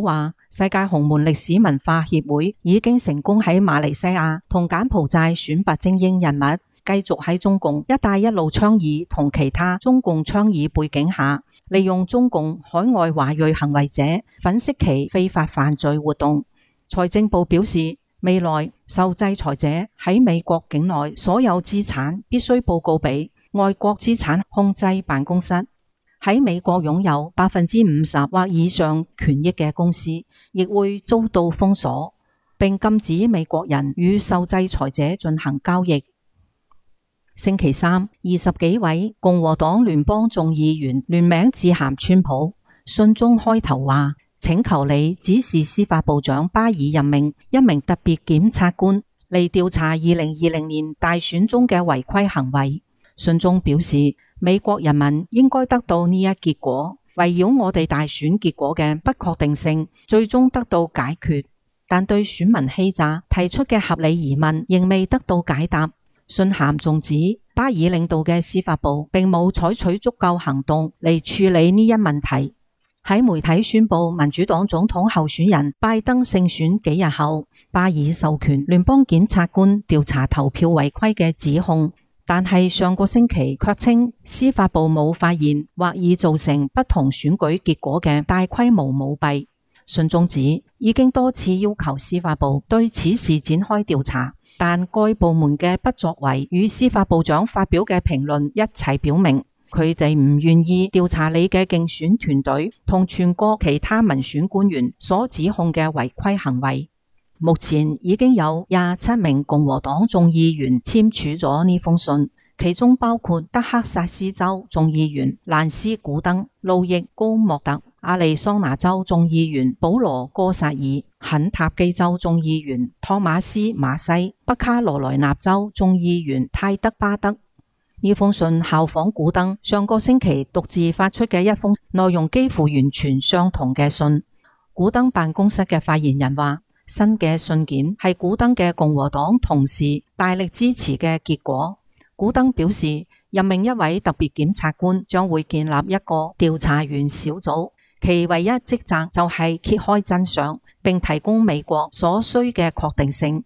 世界洪門歷史文化協會已經成功喺馬來西亞同柬埔寨選拔精英人物，繼續喺中共一帶一路倡議同其他中共倡議背景下，利用中共海外華裔行為者粉飾其非法犯罪活動。財政部表示，未來受制裁者喺美國境內所有資產必須報告俾外國資產控制辦公室。喺美國擁有 50% 或以上權益嘅公司亦會遭到封鎖，並禁止美國人與受制裁者進行交易。星期三，20幾位共和黨聯邦眾議員聯名致函川普，信中開頭話，請求你指示司法部長巴爾任命一名特別檢察官嚟調查2020年大選中嘅違規行為。信中表示，美國人民應該得到呢一結果，圍繞我哋大選結果嘅不確定性最終得到解決，但對選民欺詐提出嘅合理疑問仍未得到解答。信函仲指，巴爾領導嘅司法部並冇採取足夠行動嚟處理呢一問題。喺媒體宣布民主黨總統候選人拜登勝選幾日後，巴爾授權聯邦檢察官調查投票違規嘅指控。但係上個星期卻稱司法部冇發現或已造成不同選舉結果嘅大規模舞弊。信中指，已經多次要求司法部對此事展開調查，但該部門嘅不作為與司法部長發表嘅評論一齊表明，佢哋唔願意調查你嘅競選團隊同全國其他民選官員所指控嘅違規行為。目前已經有27名共和黨眾議員簽署咗呢封信，其中包括德克薩斯州眾議員蘭斯古登、路易高莫特、亞利桑那州眾議員保羅哥薩爾、肯塔基州眾議員托馬斯馬西、北卡羅來納州眾議員泰德巴德。呢封信效仿古登上個星期獨自發出嘅一封內容幾乎完全相同嘅信。古登辦公室嘅發言人話，新嘅信件係古登嘅共和黨同事大力支持嘅結果。古登表示，任命一位特別檢察官將會建立一個調查員小組，其唯一職責就係揭開真相，並提供美國所需嘅確定性。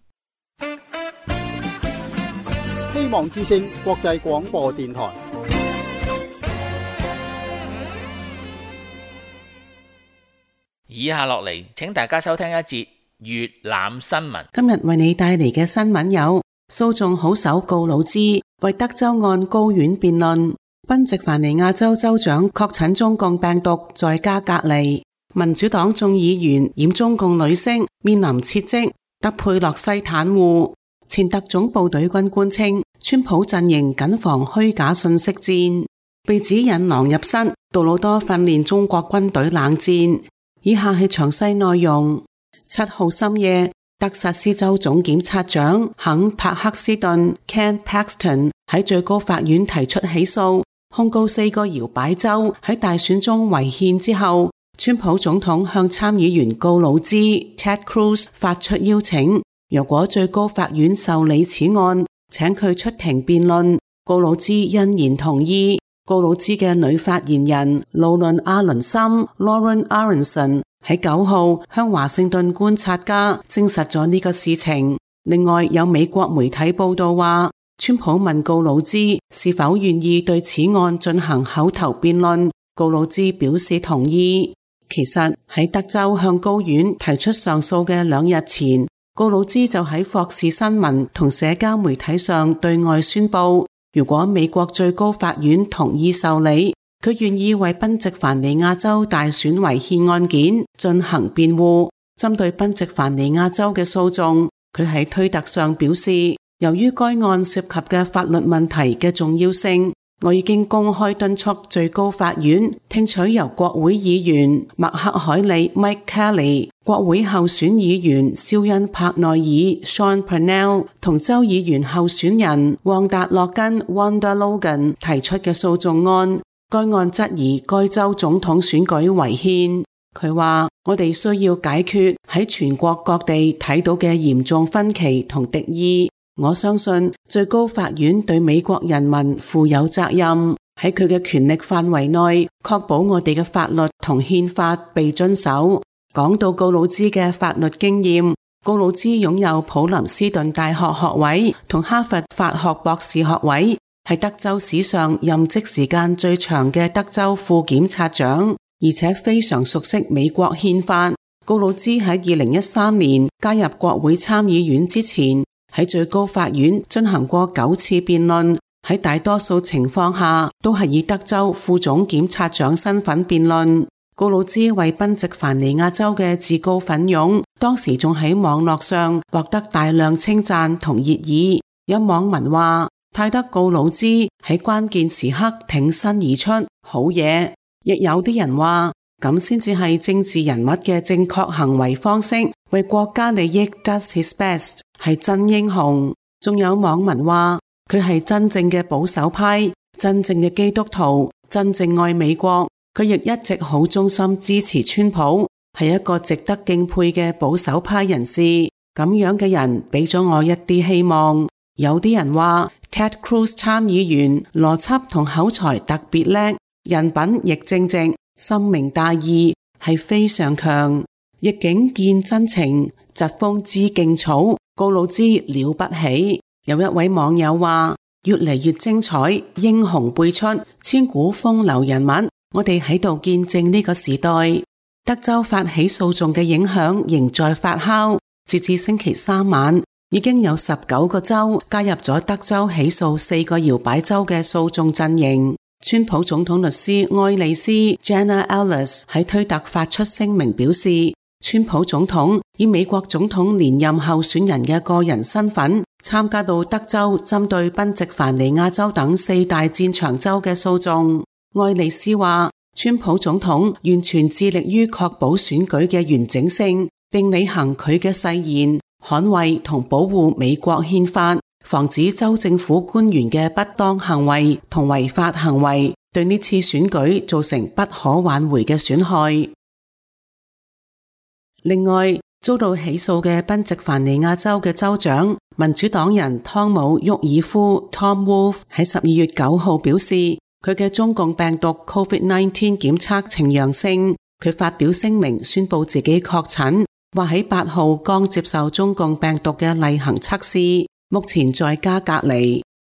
希望之聲國際廣播電台。 以下落嚟，請大家收聽一節粵覽新聞。 今日為你帶嚟嘅新聞有：訴訟好手告魯茲為德州案高院辯論；賓夕凡尼亞州州長確診中共病毒在家隔離；民主黨眾議員染中共女星面臨撤職；德佩洛西袒護；前特種部隊軍官稱川普陣營謹防虛假信息戰；被指引狼入室，杜魯多訓練中國軍隊冷戰。以下係詳細內容。7號深夜，德薩斯州總檢察長肯帕克斯頓 Ken Paxton 喺最高法院提出起訴，控告4個搖擺州喺大選中違憲之後，川普總統向參議員告魯茲 Ted Cruz 發出邀請，如果最高法院受理此案，請佢出庭辯論。告魯茲欣然同意。告魯茲嘅女發言人勞倫阿倫森 Lauren Aronson 喺9號向華盛頓觀察家證實咗呢個事情。另外有美國媒體報道話，川普問告魯茲是否願意對此案進行口頭辯論，告魯茲表示同意。其實喺德州向高院提出上訴嘅2日前，告魯茲就喺霍士新聞同社交媒體上對外宣布，如果美國最高法院同意受理，佢願意為賓夕凡尼亞州大選違憲案件進行辯護。針對賓夕凡尼亞州嘅訴訟，佢喺推特上表示，由於該案涉及嘅法律問題嘅重要性，我已經公開敦促最高法院聽取由國會議員麥克凱利 Mike Kelly、國會候選議員肖恩柏內爾 Sean Parnell 同州議員候選人旺達洛根 Wanda Logan 提出嘅訴訟案。該案質疑該州總統選舉違憲。佢話，我哋需要解決喺全國各地睇到嘅嚴重分歧同敵意。我相信最高法院對美國人民負有責任，喺佢嘅權力範圍內確保我哋嘅法律同憲法被遵守。 講到告魯茲嘅法律經驗，告魯茲擁有普林斯頓大學學位同哈佛法學博士學位，係德州史上任職時間最長嘅德州副檢察長，而且非常熟悉美國憲法。告魯茲喺2013年加入國會參議院之前，喺最高法院進行過9次辯論，喺大多數情況下都係以德州副總檢察長身份辯論。告魯茲為賓夕凡尼亞州嘅自告奮勇，當時仲喺網絡上獲得大量稱讚同熱議。有網民話泰德告魯茲喺關鍵時刻挺身而出，好嘢。亦有啲人話咁先至係政治人物嘅正確行為方式，為國家利益 does his best， 係真英雄。仲有網民話佢係真正嘅保守派，真正嘅基督徒，真正愛美國。佢亦一直好忠心支持川普，係一個值得敬佩嘅保守派人士。咁樣嘅人俾咗我一啲希望。有啲人話 Ted Cruz 參議員邏輯同口才特別叻，人品亦正直，深明大義，係非常強。逆境見真情，疾風知勁草，告魯茲了不起。有一位網友話越嚟越精彩，英雄輩出，千古風流人物。我哋喺度見證呢個時代。德州發起訴訟嘅影響仍在發酵，截至星期三晚，已經有19個州加入咗德州起訴4個搖擺州嘅訴訟陣營。川普總統律師愛麗絲 Jenna Ellis 喺推特發出聲明表示，川普總統以美國總統連任候選人嘅個人身份參加到德州針對賓夕凡尼亞州等4大戰場州嘅訴訟。愛麗絲話，川普總統完全致力於確保選舉嘅完整性，並履行佢嘅誓言，捍衛同保護美國憲法，防止州政府官員嘅不當行為同違法行為，對呢次選舉造成不可挽回嘅損害。另外，遭到起訴嘅賓夕凡尼亞州嘅州長民主黨人湯姆沃爾夫 Tom Wolf 喺12月9號表示，佢嘅中共病毒 COVID-19 檢測呈陽性。佢發表聲明宣布自己確診，話喺8號剛接受中共病毒嘅例行測試，目前在家隔離。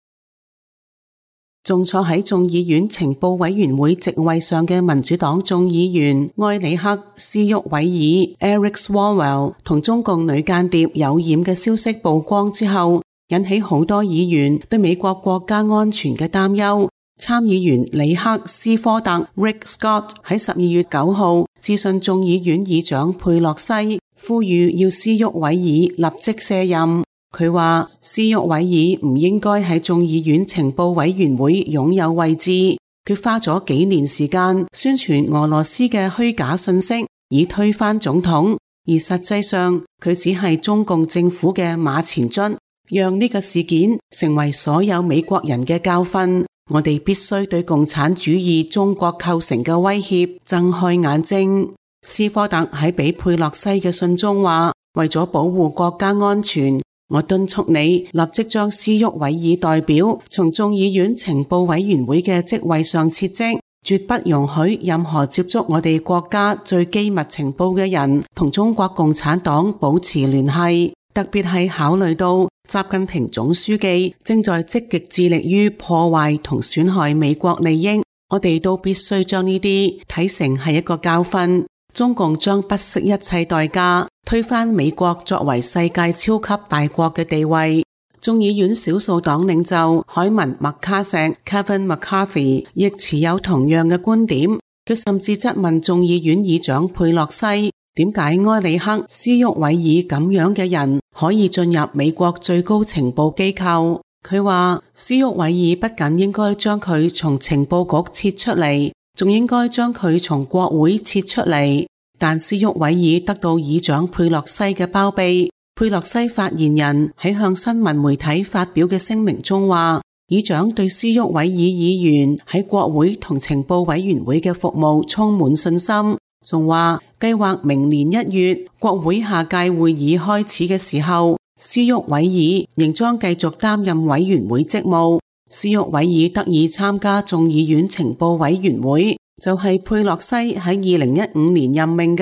仲坐喺眾議院情報委員會席位上嘅民主黨眾議員埃里克斯沃維爾 Eric Swalwell 同中共女間諜有染嘅消息曝光之後，引起好多議員對美國國家安全嘅擔憂。參議員里克斯科特 Rick Scott 喺12月9號致信眾議院議長佩洛西，呼籲要斯沃維爾立即卸任。佢話斯沃維爾唔應該喺眾議院情報委員會擁有位置。佢花咗幾年時間宣傳俄羅斯嘅虛假信息，以推翻總統，而實際上佢只係中共政府嘅馬前卒，讓呢個事件成為所有美國人嘅教訓。我哋必須對共產主義中國構成嘅威脅睜開眼睛。斯科特喺俾佩洛西嘅信中話，為咗保護國家安全，我敦促你立即將斯沃維爾代表從眾議院情報委員會嘅職位上撤職，絕不容許任何接觸我哋國家最機密情報嘅人同中國共產黨保持聯繫。特別係考慮到習近平總書記正在積極致力於破壞同損害美國利益，我哋都必須將呢啲睇成係一個教訓。中共將不惜一切代價推翻美國作為世界超級大國嘅地位。眾議院少數黨領袖凱文麥卡錫 Kevin McCarthy 亦持有同樣嘅觀點，佢甚至質問眾議院議長佩洛西，點解埃里克斯沃維爾咁樣嘅人可以進入美國最高情報機構？佢話斯沃維爾不僅應該將佢從情報局撤出嚟，仲應該將佢從國會撤出嚟。但斯沃維爾得到議長佩洛西嘅包庇。佩洛西發言人喺向新聞媒體發表嘅聲明中話，議長對斯沃維爾議員喺國會同情報委員會嘅服務充滿信心。仲話計劃明年1月國會下屆會議開始嘅時候，斯沃維爾仍將繼續擔任委員會職務。斯沃維爾得以參加眾議院情報委員會，就係佩洛西喺2015年任命嘅。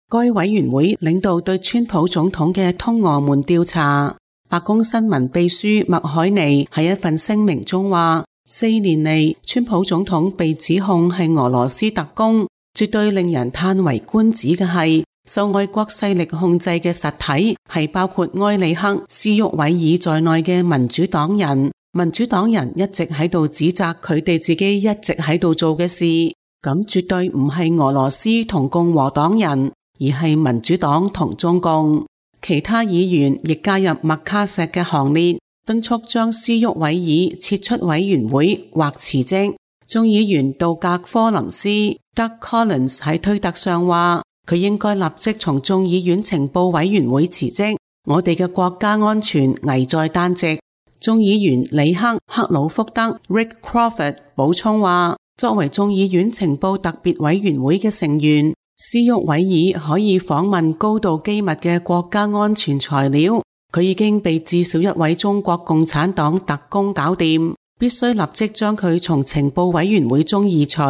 該委員會領導對川普總統嘅通俄門調查。白宮新聞秘書麥凱尼喺一份聲明中話，4年嚟，川普總統被指控係俄羅斯特工，絕對令人嘆為觀止嘅係，受外國勢力控制嘅實體係包括埃里克·斯沃維爾在內嘅民主黨人。民主黨人一直喺度指責佢哋自己一直喺度做嘅事，咁絕對唔係俄羅斯同共和黨人，而係民主黨同中共。其他議員亦加入麥卡錫嘅行列，敦促將斯沃維爾撤出委員會或辭職。眾議員杜格科林斯 Doug Collins 喺推特上話，佢應該立即從眾議院情報委員會辭職，我哋嘅國家安全危在旦夕。眾議員里克·克魯福德 Rick Crawford 補充話，作為眾議院情報特別委員會嘅成員，斯沃維爾可以訪問高度機密嘅國家安全材料，佢已經被至少一位中國共產黨特工搞掂，必須立即將佢從情報委員會中移除。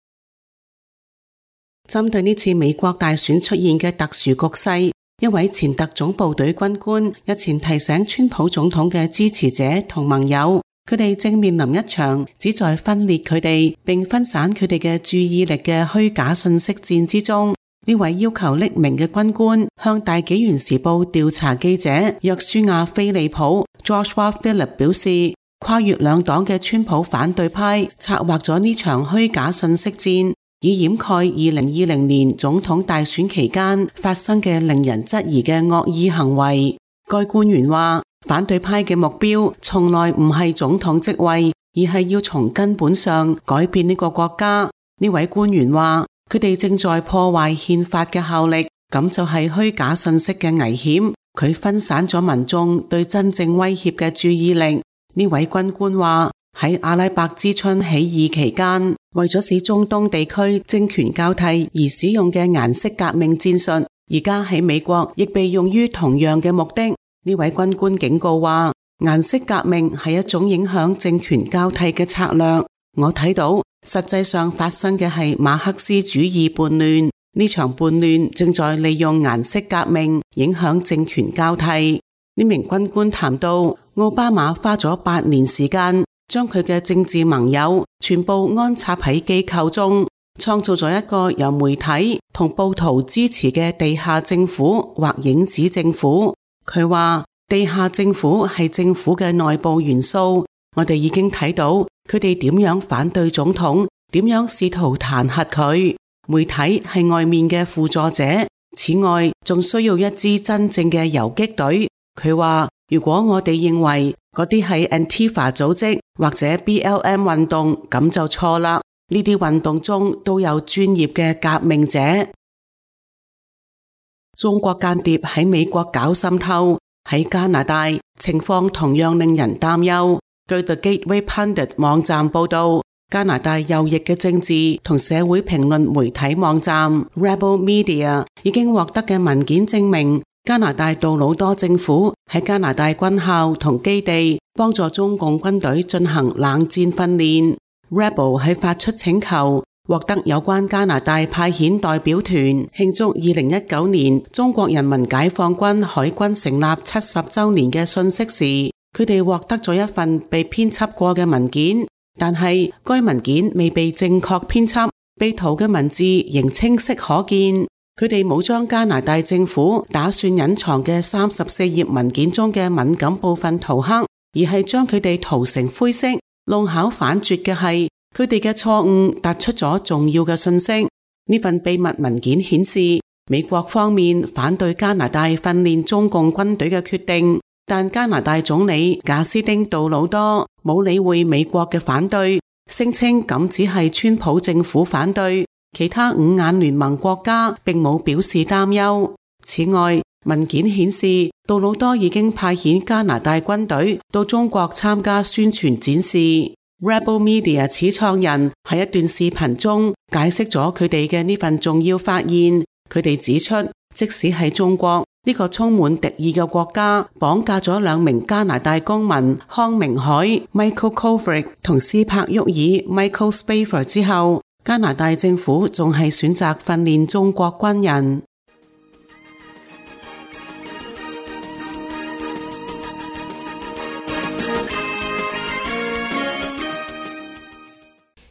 針對呢次美國大選出現嘅特殊局勢，一位前特種部隊軍官日前提醒川普總統嘅支持者同盟友，佢哋正面臨一場旨在分裂佢哋並分散佢哋嘅注意力嘅虛假信息戰之中。呢位要求匿名嘅軍官向大紀元時報調查記者約書亞·菲利普 Joshua Phillip 表示，跨越兩黨嘅川普反對派策劃咗呢場虛假信息戰，以掩蓋2020年總統大選期間發生嘅令人質疑嘅惡意行為。該官員話，反對派嘅目標從來唔係總統職位，而係要從根本上改變呢個國家。呢位官員話，佢哋正在破壞憲法嘅效力，咁就係虛假信息嘅危險。佢分散咗民眾對真正威脅嘅注意力。呢位軍官話，喺阿拉伯之春起義期間，為咗使中東地區政權交替而使用嘅顏色革命戰術，而家喺美國亦被用於同樣嘅目的。呢位軍官警告話，顏色革命係一種影響政權交替嘅策略。我睇到實際上發生嘅係馬克思主義叛亂，呢場叛亂正在利用顏色革命影響政權交替。呢名軍官談到，奧巴馬花咗8年時間將佢嘅政治盟友全部安插喺機構中，創造咗一個由媒體同暴徒支持嘅地下政府或影子政府。佢話，地下政府係政府嘅內部元素，我哋已經睇到佢哋點樣反對總統，點樣試圖彈劾佢。媒體係外面嘅輔助者，此外仲需要一支真正嘅游擊隊。佢話，如果我哋認為嗰啲係 Antifa 組織或者 BLM 運動，咁就錯啦。呢啲運動中都有專業嘅革命者。中國間諜喺美國搞滲透，喺加拿大情況同樣令人擔憂。據 The Gateway Pundit 網站報道，加拿大右翼嘅政治同社會評論媒體網站 Rebel Media 已經獲得嘅文件證明，加拿大杜魯多政府喺加拿大軍校同基地幫助中共軍隊進行冷戰訓練。Rebel 喺發出請求，獲得有關加拿大派遣代表團慶祝2019年中國人民解放軍海軍成立70週年嘅信息時，佢哋獲得咗一份被編輯過嘅文件，但係該文件未被正確編輯，被塗嘅文字仍清晰可見。佢哋冇將加拿大政府打算隱藏嘅34頁文件中嘅敏感部分塗黑，而係將佢哋塗成灰色。弄巧反拙嘅係，佢哋嘅錯誤突出咗重要嘅信息。呢份秘密文件顯示，美國方面反對加拿大訓練中共軍隊嘅決定，但加拿大總理賈斯汀杜魯多冇理會美國嘅反對，聲稱咁只係川普政府反對。其他五眼聯盟國家並冇表示擔憂。此外，文件顯示杜魯多已經派遣加拿大軍隊到中國參加宣傳展示。Rebel Media 始創人喺一段視頻中解釋咗佢哋嘅呢份重要發現。佢哋指出，即使係中國呢個充滿敵意嘅國家綁架咗2名加拿大公民康明凱 Michael Kovrig 同斯柏沃爾 Michael Spavor 之後，加拿大政府仲係選擇訓練中國軍人。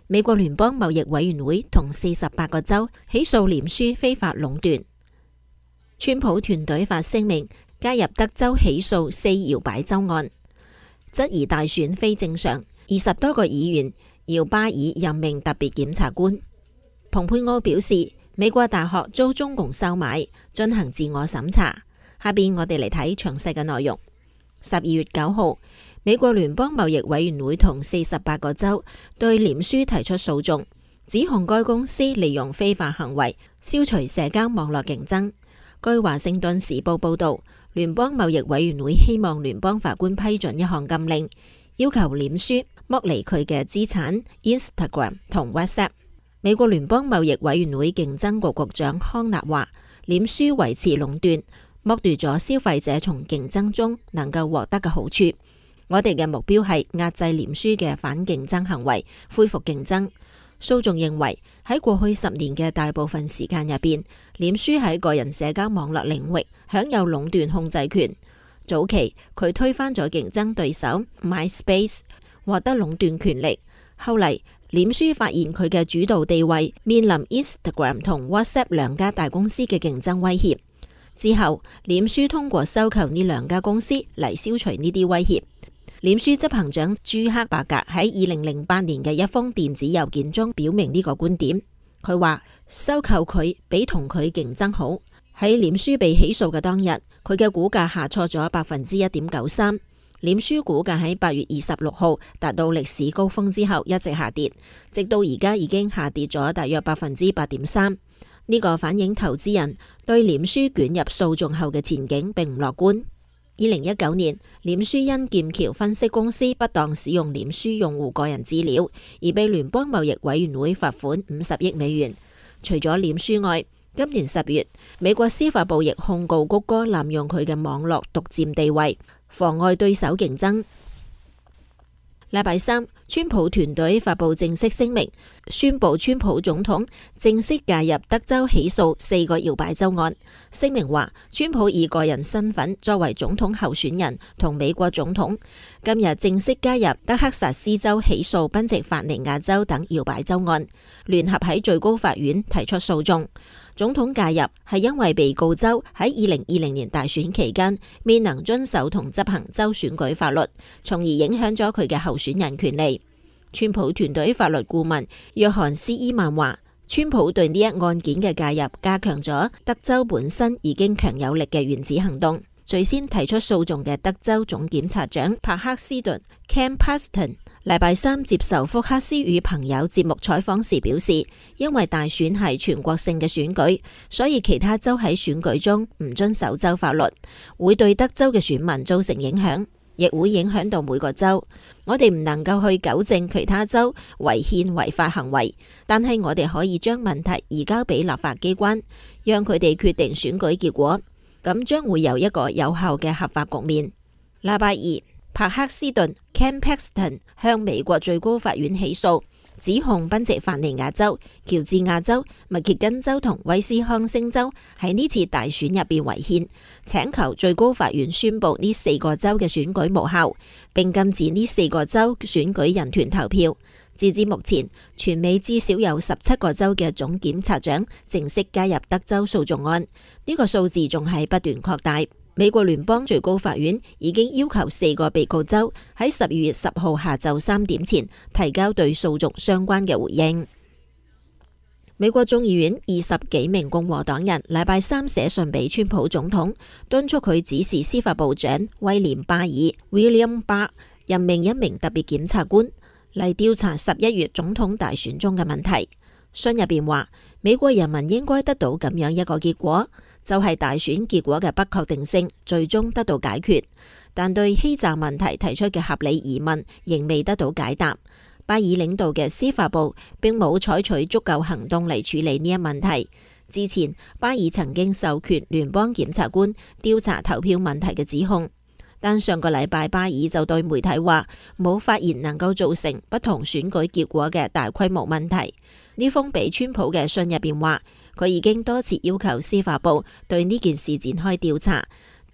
美國聯邦貿易委員會同48個州起訴臉書非法壟斷。川普團隊發聲明加入德州起訴4搖擺州案，質疑大選非正常。20多個議員姚巴爾任命特別檢察官。蓬佩奧表示，美國大學遭中共收買，進行自我審查。下邊我哋嚟睇詳細嘅內容。12月9號，美國聯邦貿易委員會同48個州對臉書提出訴訟，指控該公司利用非法行為消除社交網絡競爭。據華盛頓時報報道，聯邦貿易委員會希望聯邦法官批准一項禁令，要求臉書剝離佢嘅資產 Instagram 同 WhatsApp。美國聯邦貿易委員會競爭局局長康納話，臉書維持壟斷，剝奪咗消費者從競爭中能夠獲得嘅好處。我哋嘅目標係壓制臉書嘅反競爭行為，恢復競爭。訴訟認為喺過去10年嘅大部分時間入邊，臉書喺個人社交網絡領域享有壟斷控制權。早期佢推翻咗競爭對手 MySpace， 獲得壟斷權力。後嚟臉書發現佢嘅主導地位面臨 Instagram 同 WhatsApp 兩家大公司嘅競爭威脅。之後臉書通過收購呢兩家公司嚟消除呢啲威脅。臉書執行長朱克伯格喺2008年嘅一封電子郵件中表明呢個觀點。佢話收購佢比同佢競爭好。喺臉書被起訴嘅當日，佢嘅股價下挫咗1.93%。臉書股價喺8月26號達到歷史高峰之後一直下跌，直到而家已經下跌咗大約8.3%。呢個反映投資人對臉書捲入訴訟後嘅前景並唔樂觀。2019年，臉書因劍橋分析公司不當使用臉書用戶個人資料，而被聯邦貿易委員會罰款50億美元。除咗臉書外，今年10月，美國司法部亦控告谷歌濫用佢嘅網絡獨佔地位，妨礙對手競爭。禮拜三，川普團隊發布正式聲明，宣布川普總統正式介入德州起訴4個搖擺州案。聲明話，川普以個人身份作為總統候選人同美國總統，今日正式加入德克薩斯州起訴賓夕法尼亞州等搖擺州案，聯合喺最高法院提出訴訟。總統介入係因為被告州喺2020年大選期間未能遵守同執行州選舉法律，從而影響咗佢嘅候選人權利。川普團隊法律顧問約翰斯伊曼話，川普對呢一案件嘅介入加強咗德州本身已經強有力嘅原子行動。最先提出訴訟嘅德州總檢察長帕克斯頓 Ken Paxton禮拜三接受福克斯與朋友節目採訪時表示，因為大選係全國性嘅選舉，所以其他州喺選舉中唔遵守州法律，會對德州嘅選民造成影響，亦會影響到每個州。我哋唔能夠去糾正其他州違憲違法行為，但係我哋可以將問題移交俾立法機關，讓佢哋決定選舉結果，咁將會有一個有效嘅合法局面。禮拜二，帕克斯頓 Ken Paxton 向美國最高法院起訴，指控賓夕法尼亞州、喬治亞州、密歇根州同威斯康星州喺呢次大選入邊違憲，請求最高法院宣布呢4個州嘅選舉無效，並禁止呢4個州選舉人團投票。截至目前，全美至少有17個州嘅總檢察長正式加入德州訴訟案，呢個數字仲係不斷擴大。美國聯邦最高法院已經要求4個被告州喺12月10號下晝3點前提交對訴訟相關嘅回應。美國眾議院20幾名共和黨人禮拜三寫信俾川普總統，敦促佢指示司法部長威廉巴爾 William Barr 任命一名特別檢察官嚟調查11月總統大選中嘅問題。信入邊話，美國人民應該得到咁樣一個結果，就係大選結果嘅不確定性最終得到解決，但對欺詐問題提出嘅合理疑問仍未得到解答。巴爾領導嘅司法部並冇採取足夠行動嚟處理呢一問題。之前，巴爾曾經授權聯邦檢察官調查投票問題嘅指控，但上個禮拜巴爾就對媒體話冇發現能夠造成不同選舉結果嘅大規模問題。呢封俾川普嘅信入邊話，佢已經多次要求司法部對呢件事展開調查，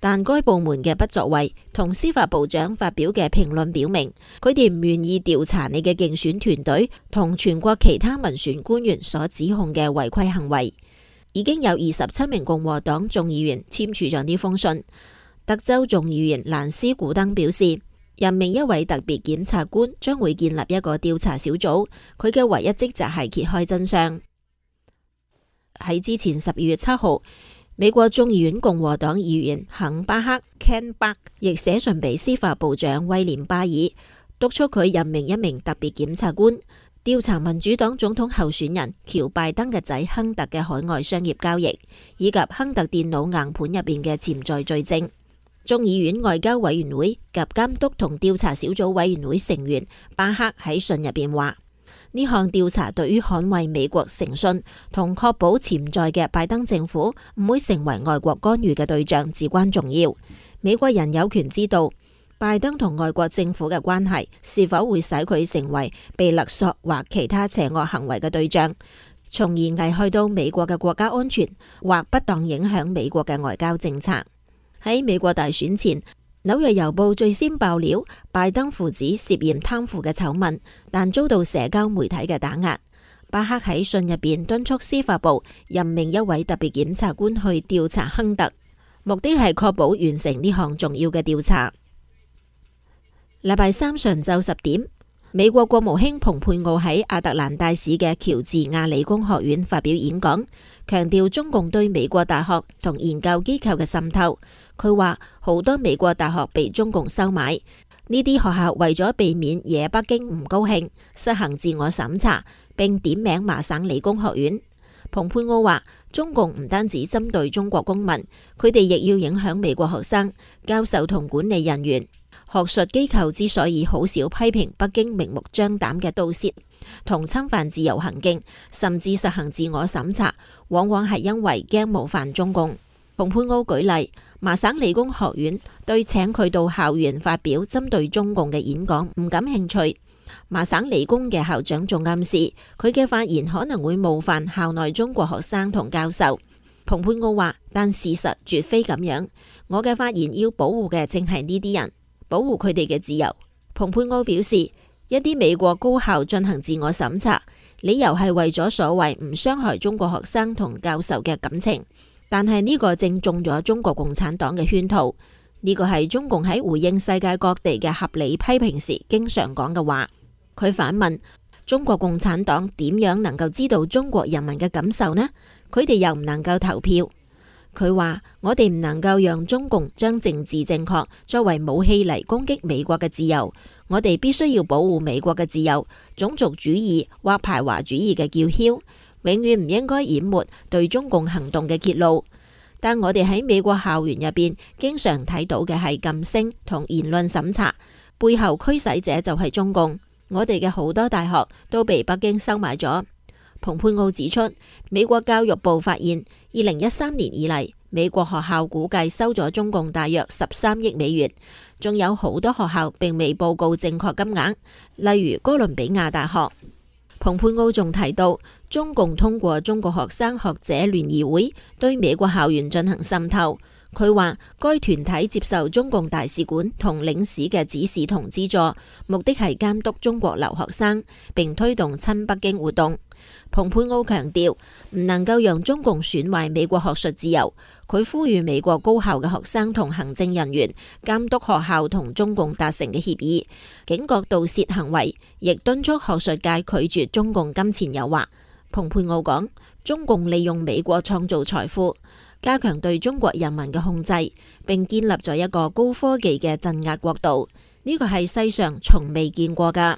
但該部門嘅不作為同司法部長發表嘅評論表明，佢哋唔願意調查你嘅競選團隊同全國其他民選官員所指控嘅違規行為。已經有27名共和黨眾議員簽署咗呢封信。德州眾議員蘭斯古登表示，任命一位特別檢察官將會建立一個調查小組，佢嘅唯一職責係揭開真相。喺之前12月7號，美國眾議院共和黨議員肯巴克 Ken Buck 亦寫信俾司法部長威廉巴爾，督促佢任命一名特別檢察官，調查民主黨總統候選人喬拜登嘅仔亨特嘅海外商業交易，以及亨特電腦硬盤入邊嘅潛在罪證。眾議院外交委員會及監督同調查小組委員會成員巴克喺信入邊話，呢項調查對於捍衛美國誠信同確保潛在嘅拜登政府唔會成為外國干預嘅對象至關重要。美國人有權知道拜登同外國政府嘅關係是否會使佢成為被勒索或其他邪惡行為嘅對象，從而危害到美國嘅國家安全或不當影響美國嘅外交政策。喺美國大選前，紐約郵報最先爆料拜登父子涉嫌貪腐嘅醜聞，但遭到社交媒體嘅打壓。巴克喺信入邊敦促司法部任命一位特別檢察官去調查亨特，目的係確保完成呢項重要嘅調查。禮拜三上晝10點，美國國務卿蓬佩奧喺亞特蘭大市嘅喬治亞理工學院發表演講，強調中共對美國大學同研究機構嘅滲透。佢話好多美國大學被中共收買，呢啲學校為咗避免惹北京唔高興，實行自我審查，並點名麻省理工學院。蓬佩奧話，中共唔單止針對中國公民，佢哋亦要影響美國學生、教授同管理人員。學術機構之所以好少批評北京明目張膽嘅盜竊同侵犯自由行徑，甚至實行自我審查，往往係因為驚冒犯中共。蓬佩奧舉例，麻省理工學院對請佢到校園發表針對中共嘅演講唔感興趣。麻省理工嘅校長仲暗示佢嘅發言可能會冒犯校內中國學生同教授。蓬佩奧話，但事實絕非咁樣，我嘅發言要保護嘅正係呢啲人，保護佢哋嘅自由。蓬佩奧表示，一啲美國高校進行自我審查，理由係為咗所謂唔傷害中國學生同教授嘅感情。但係呢個正中咗中國共產黨嘅圈套，呢個係中共喺回應世界各地嘅合理批評時經常講嘅話。佢反問，中國共產黨點樣能夠知道中國人民嘅感受呢？佢哋又唔能夠投票。佢話，我哋唔能夠讓中共將政治正確作為武器嚟攻擊美國嘅自由，我哋必須要保護美國嘅自由。種族主義或排華主義嘅叫囂永遠唔應該淹沒對中共行動嘅揭露。但我哋喺美國校園入邊經常睇到嘅係噤聲同言論審查，背後驅使者就係中共。我哋嘅好多大學都被北京收買咗。蓬佩奧指出，美國教育部發現2013年以嚟，美國學校估計收咗中共大約13億美元，仲有好多學校並未報告正確金額，例如哥倫比亞大學。蓬佩奧仲提到，中共通過中國學生學者聯誼會對美國校園進行滲透。佢話，該團體接受中共大使館同領事嘅指示同資助，目的係監督中國留學生，並推動親北京活動。蓬佩奧強調，唔能夠讓中共損壞美國學術自由。佢呼籲美國高校嘅學生同行政人員監督學校同中共達成嘅協議，警覺盜竊行為，亦敦促學術界拒絕中共金錢誘惑。蓬佩奧講，中共利用美國創造財富，加強對中國人民嘅控制，並建立咗一個高科技嘅鎮壓國度。呢個係世上從未見過㗎。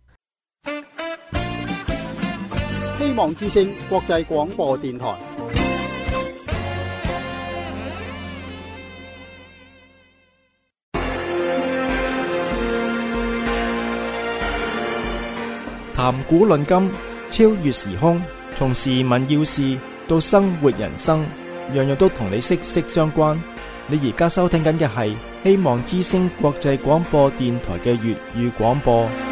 希望之聲國際廣播電台。 談古論今，超越時空，從時聞要事到生活人生，樣樣都同你息息相關。你而家收聽緊嘅係希望之聲國際廣播電台嘅粵語廣播。